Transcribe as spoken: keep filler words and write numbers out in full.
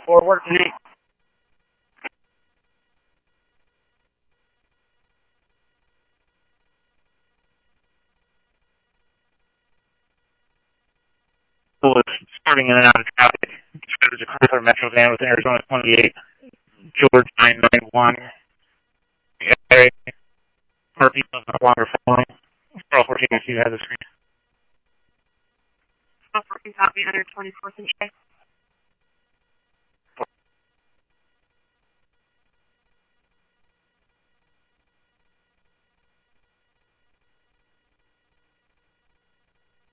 four, work tonight. Was starting in and out of traffic. There's a Chrysler Metro van with Arizona twenty-eight, George nine nine one. Okay. Murphy is no longer following. Girl fourteen, I see you have the screen. fourteen, copy, one twenty-fourth and J.